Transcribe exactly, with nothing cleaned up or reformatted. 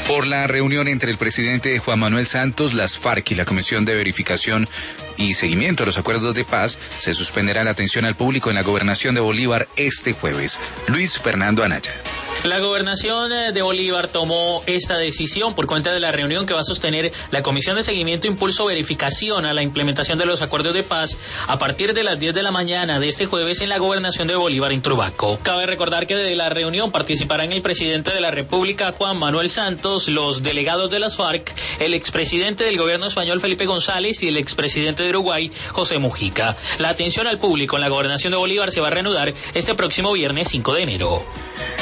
Por la reunión entre el presidente Juan Manuel Santos, las FARC y la Comisión de Verificación y Seguimiento a los Acuerdos de Paz, se suspenderá la atención al público en la gobernación de Bolívar este jueves. Luis Fernando Anaya. La gobernación de Bolívar tomó esta decisión por cuenta de la reunión que va a sostener la Comisión de Seguimiento, Impulso, Verificación a la implementación de los acuerdos de paz a partir de las diez de la mañana de este jueves en la gobernación de Bolívar en Turbaco. Cabe recordar que de la reunión participarán el presidente de la República, Juan Manuel Santos, los delegados de las FARC, el expresidente del gobierno español, Felipe González, y el expresidente de Uruguay, José Mujica. La atención al público en la gobernación de Bolívar se va a reanudar este próximo viernes cinco de enero.